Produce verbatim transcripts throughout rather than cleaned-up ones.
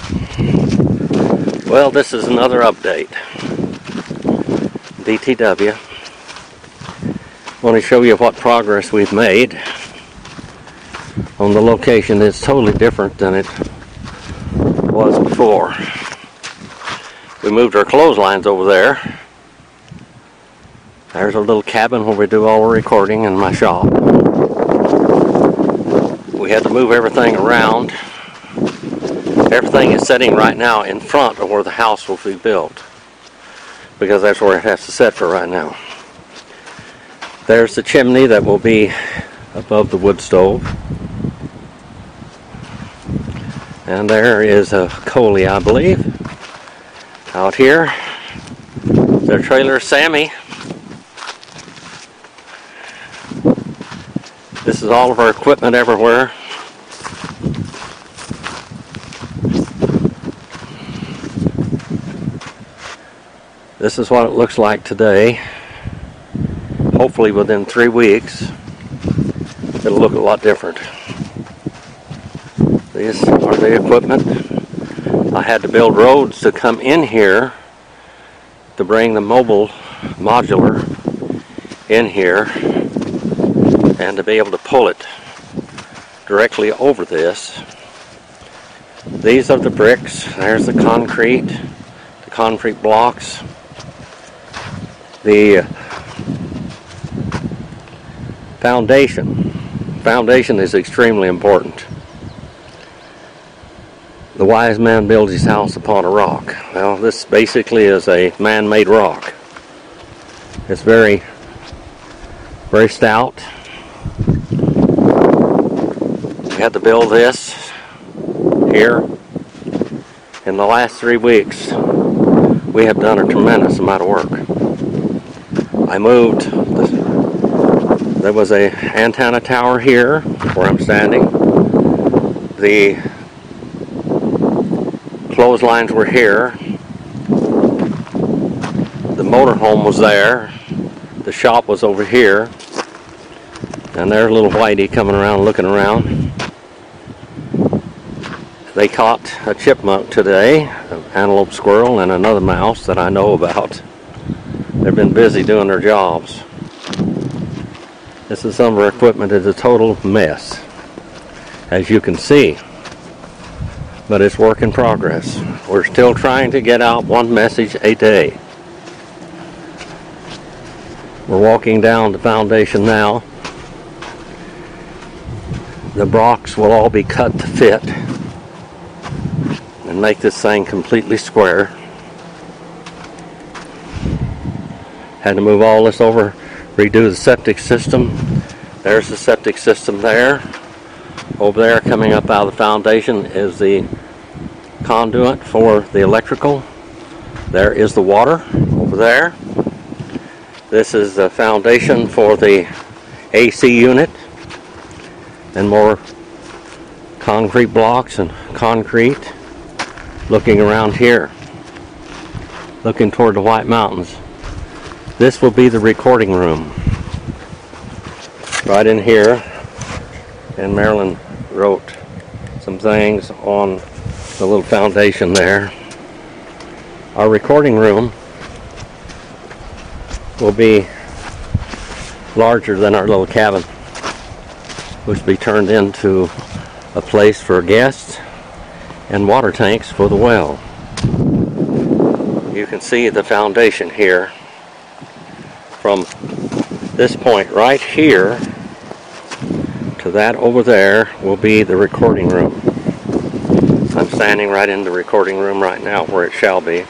Well, this is another update. D T W. I want to show you what progress we've made on the location. It's totally different than it was before. We moved our clotheslines over there. There's a little cabin where we do all our recording in my shop. We had to move everything around. Everything is sitting right now in front of where the house will be built, because that's where it has to sit for right now. There's the chimney that will be above the wood stove. And there is a Coley, I believe. Out here, their trailer, Sammy. This is all of our equipment everywhere. This is what it looks like today. Hopefully within three weeks, it'll look a lot different. These are the equipment. I had to build roads to come in here to bring the mobile modular in here and to be able to pull it directly over this. These are the bricks. There's the concrete, the concrete blocks. The foundation. Foundation is extremely important. The wise man builds his house upon a rock. Well, this basically is a man-made rock. It's very, very stout. We had to build this here. In the last three weeks, we have done a tremendous amount of work. I moved, there was a antenna tower here where I'm standing. The clotheslines were here. The motorhome was there. The shop was over here. And there's little Whitey coming around looking around. They caught a chipmunk today, an antelope squirrel, and another mouse that I know about. They've been busy doing their jobs. This is some of our equipment. It's a total mess, as you can see. But it's work in progress. We're still trying to get out one message a day. We're walking down the foundation now. The blocks will all be cut to fit and make this thing completely square. Had to move all this over, redo the septic system. There's the septic system there. Over there, coming up out of the foundation, is the conduit for the electrical. There is the water over there. This is the foundation for the A C unit. And more concrete blocks and concrete. Looking around here, looking toward the White Mountains. This will be the recording room. Right in here. And Marilyn wrote some things on the little foundation there. Our recording room will be larger than our little cabin, which will be turned into a place for guests and water tanks for the well. You can see the foundation here. From this point right here to that over there will be the recording room. I'm standing right in the recording room right now where it shall be.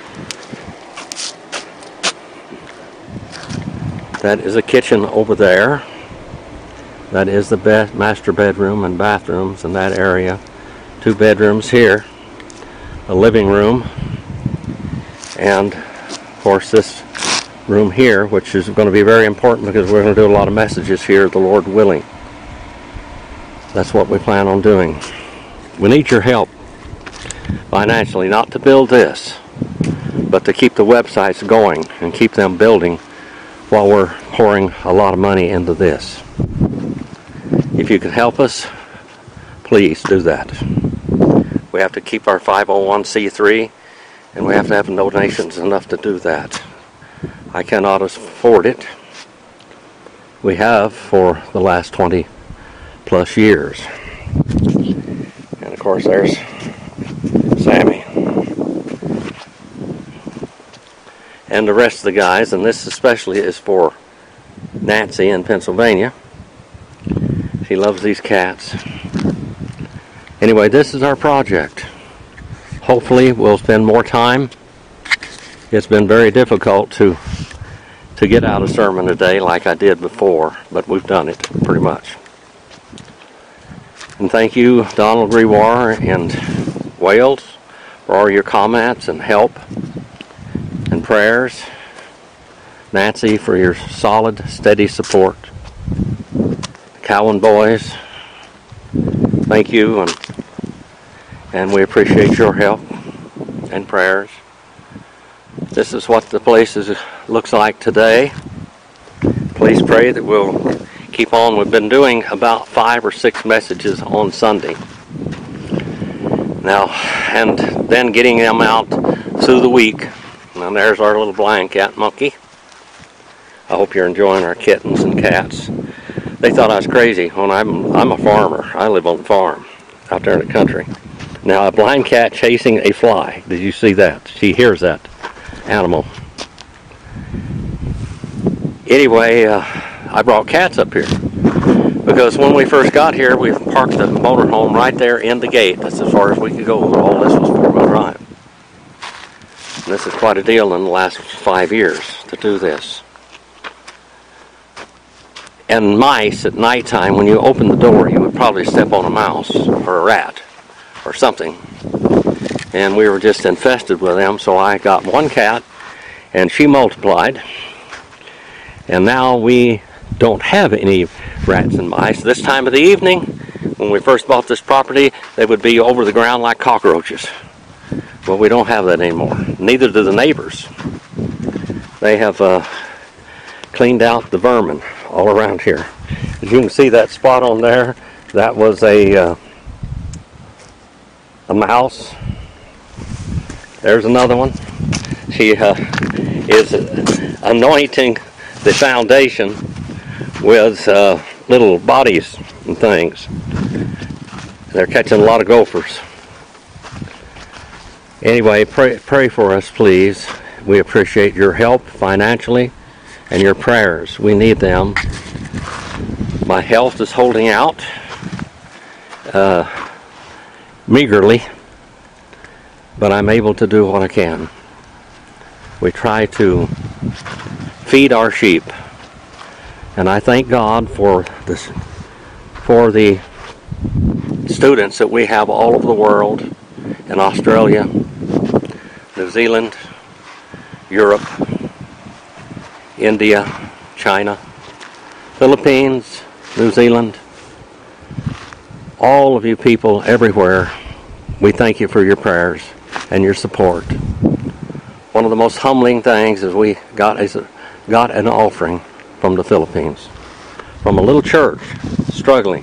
That is a kitchen over there. That is the bed, master bedroom and bathrooms in that area. Two bedrooms here. A living room. And of course this room here, which is going to be very important because we're going to do a lot of messages here, the Lord willing. That's what we plan on doing. We need your help financially, not to build this, but to keep the websites going and keep them building while we're pouring a lot of money into this. If you can help us, please do that. We We have to keep our five oh one c three, and we have to have donations enough to do that. I cannot afford it. We have for the last twenty plus years. And of course there's Sammy. And the rest of the guys, and this especially is for Nancy in Pennsylvania. She loves these cats. Anyway, this is our project. Hopefully we'll spend more time. It's been very difficult to to get out a sermon a day like I did before, but we've done it pretty much. And thank you, Donald Rewar and Wales, for all your comments and help and prayers. Nancy, for your solid, steady support. Cowan boys, thank you, and and we appreciate your help and prayers. This is what the place is, looks like today. Please pray that we'll keep on. We've been doing about five or six messages on Sunday now, and then getting them out through the week. And there's our little blind cat monkey. I hope you're enjoying our kittens and cats. They thought I was crazy when I'm I'm a farmer. I live on the farm out there in the country. Now, a blind cat chasing a fly. Did you see that? She hears that animal. Anyway, uh, I brought cats up here because when we first got here, we parked the motorhome right there in the gate. That's as far as we could go. All this was four-wheel drive. And this is quite a deal in the last five years to do this. And mice at nighttime, when you open the door, you would probably step on a mouse or a rat or something. And we were just infested with them, so I got one cat, and she multiplied. And now we don't have any rats and mice. This time of the evening, when we first bought this property, they would be over the ground like cockroaches. Well, we don't have that anymore. Neither do the neighbors. They have uh, cleaned out the vermin all around here. As you can see that spot on there, that was a uh, a mouse. There's another one. She uh, is anointing the foundation with uh, little bodies and things. They're catching a lot of gophers. Anyway, pray, pray for us, please. We appreciate your help financially and your prayers. We need them. My health is holding out uh, meagerly, but I'm able to do what I can. We try to feed our sheep, and I thank God for this, for the students that we have all over the world, in Australia, New Zealand, Europe, India, China, Philippines, New Zealand, all of you people everywhere. We thank you for your prayers and your support. One of the most humbling things is we got, is got an offering from the Philippines, from a little church struggling.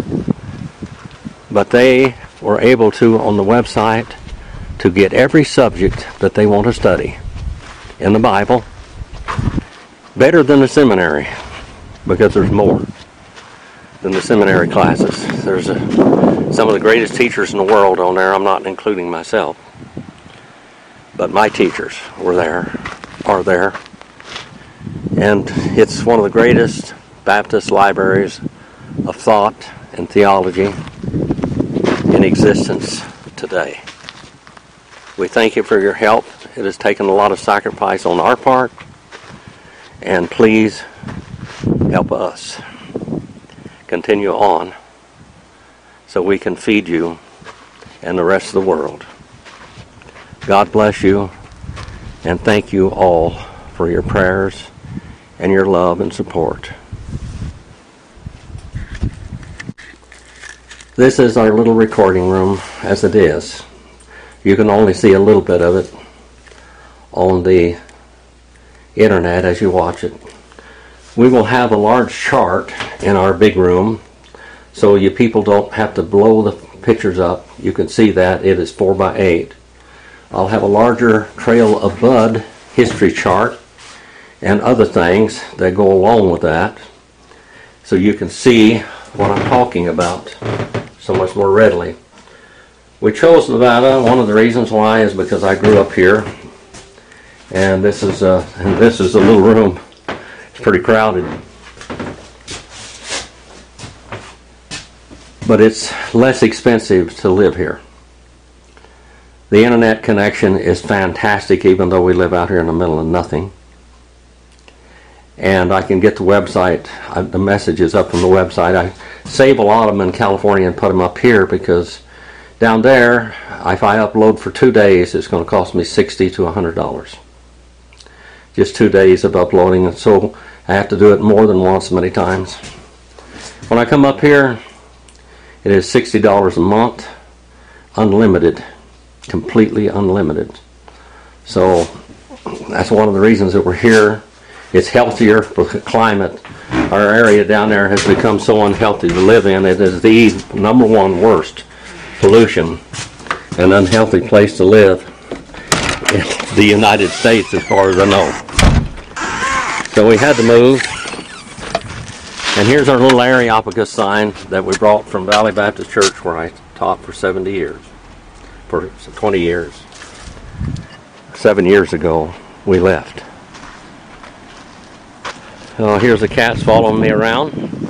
But they were able to, on the website, to get every subject that they want to study in the Bible, better than the seminary, because there's more than the seminary classes. There's a, some of the greatest teachers in the world on there. I'm not including myself, but my teachers were there, are there, and it's one of the greatest Baptist libraries of thought and theology in existence today. We thank you for your help. It has taken a lot of sacrifice on our part, and please help us continue on so we can feed you and the rest of the world. God bless you, and thank you all for your prayers and your love and support. This is our little recording room as it is. You can only see a little bit of it on the internet as you watch it. We will have a large chart in our big room so you people don't have to blow the pictures up. You can see that it is four by eight. I'll have a larger Trail of Bud history chart and other things that go along with that, so you can see what I'm talking about so much more readily. We chose Nevada. One of the reasons why is because I grew up here, and this is a and this is a little room. It's pretty crowded, but it's less expensive to live here. The internet connection is fantastic, even though we live out here in the middle of nothing. And I can get the website, I, the messages up from the website. I save a lot of them in California and put them up here, because down there, if I upload for two days, it's going to cost me sixty to one hundred dollars. Just two days of uploading, and so I have to do it more than once many times. When I come up here, it is sixty dollars a month, unlimited, completely unlimited. So that's one of the reasons that we're here. It's healthier for the climate. Our area down there has become so unhealthy to live in. It is the number one worst pollution and unhealthy place to live in the United States, as far as I know. So we had to move. And here's our little Areopagus sign that we brought from Valley Baptist Church, where I taught for seventy years. For twenty years. Seven years ago, we left. Oh, here's the cats following me around.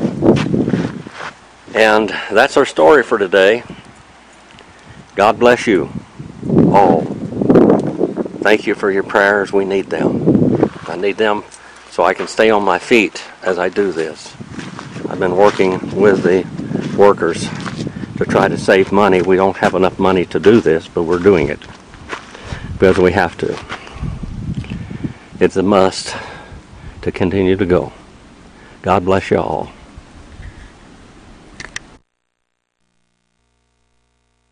And that's our story for today. God bless you all. Thank you for your prayers. We need them. I need them so I can stay on my feet as I do this. I've been working with the workers to try to save money. We don't have enough money to do this, but we're doing it because we have to. It's a must to continue to go. God bless you all.